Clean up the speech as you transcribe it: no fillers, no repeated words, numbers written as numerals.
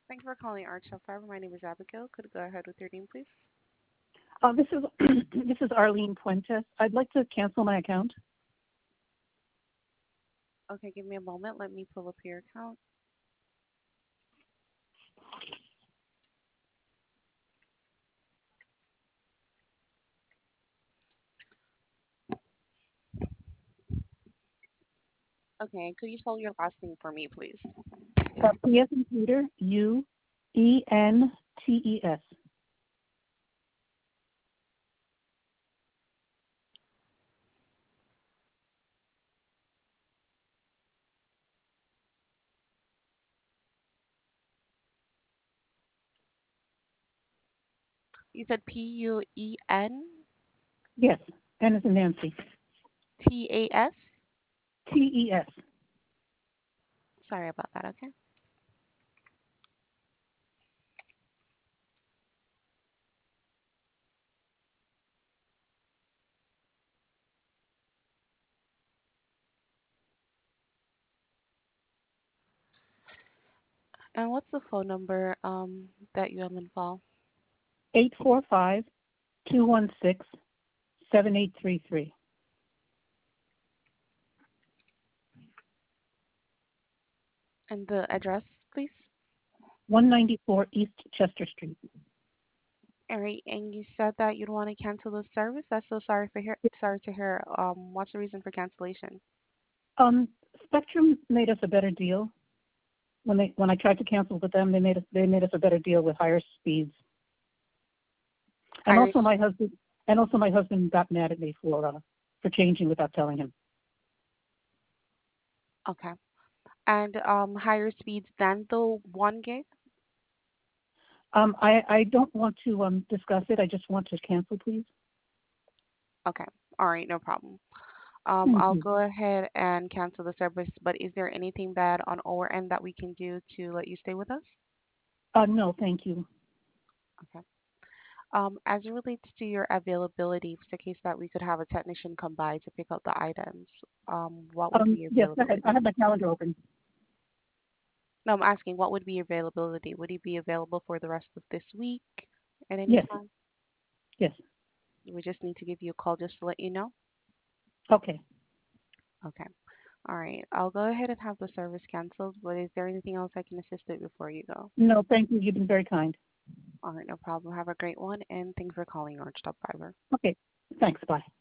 Thank you for calling Arch Fiber. My name is Abigail. Could you go ahead with your name, please? This is this is Arlene Puentes. I'd like to cancel my account. Okay, give me a moment. Let me pull up your account. Okay, could you spell your last name for me, please? P as in Peter, Uentes. You said Puentas? Yes, N as in Nancy. Tes. Sorry about that, okay? And what's the phone number that you have in file? 845-216-7833. And the address, please? 194 East Chester Street. All right, and you said that you'd want to cancel the service. I'm so sorry to hear. What's the reason for cancellation? Um, Spectrum made us a better deal. When I tried to cancel with them, they made us a better deal with higher speeds. And Higher. also my husband got mad at me for changing without telling him. Okay. And higher speeds than the 1 gig? I don't want to discuss it. I just want to cancel, please. Okay. All right, no problem. Thank I'll you. go ahead and cancel the service, but is there anything bad on our end that we can do to let you stay with us? No, thank you. Okay. As it relates to your availability, it's the case that we could have a technician come by to pick up the items. What would be your Yes, I availability? have my calendar open. No, I'm asking what would be your availability? Would he be available for the rest of this week at any Yes, time? yes. We just need to give you a call just to let you know. Okay. Okay. All right. I'll go ahead and have the service canceled, but is there anything else I can assist with before you go? No, thank you. You've been very kind. All right, no problem. Have a great one, and thanks for calling Orange Top Fiber. Okay. Thanks. Bye.